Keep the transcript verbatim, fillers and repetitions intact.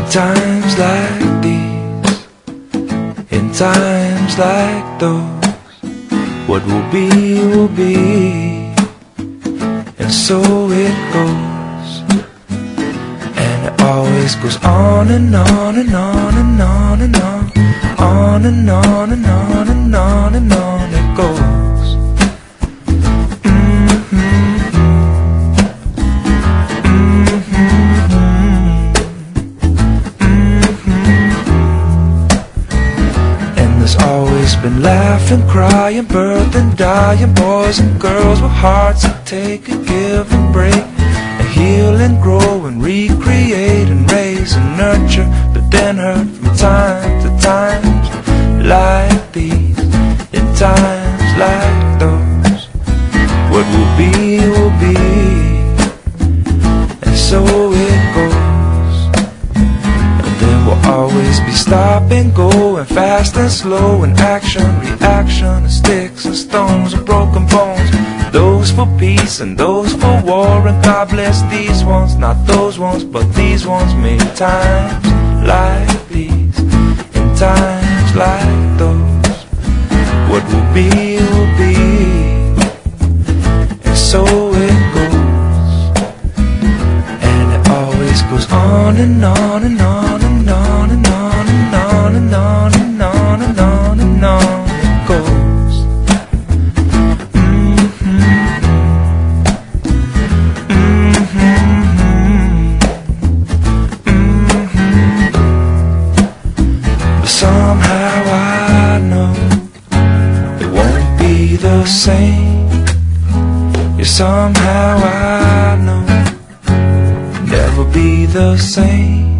times like these, in times like those, what will be, will be, and so it goes. And it always goes on and on and on and on and on, on and on and on and on and on it goes. Always been laughing, crying, birthing, dying, boys and girls with hearts that take and give and break, and heal and grow and recreate and raise and nurture, but then hurt from time to time like these, in times like those, what will be, will be, and so it goes. And there will always be stop and go, and fast and slow, and action, reaction, and sticks and stones and broken bones, those for peace and those for war. And God bless these ones, not those ones, but these ones made times like these, in times like those, what will be, will be, and so it goes. And it always goes on and on and on and on and on and on and on and on and on and on it goes. Mm-hmm. Mm-hmm. Mm-hmm. But somehow I know it won't be the same. Yeah, somehow I know it'll never be the same.